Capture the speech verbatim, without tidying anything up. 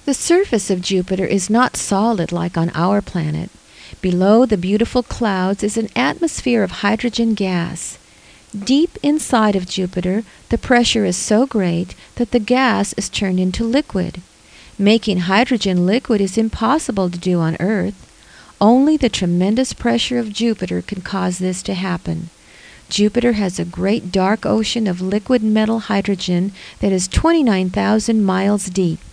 The surface of Jupiter is not solid like on our planet. Below the beautiful clouds is an atmosphere of hydrogen gas. Deep inside of Jupiter, the pressure is so great that the gas is turned into liquid. Making hydrogen liquid is impossible to do on Earth. Only the tremendous pressure of Jupiter can cause this to happen. Jupiter has a great dark ocean of liquid metal hydrogen that is twenty-nine thousand miles deep.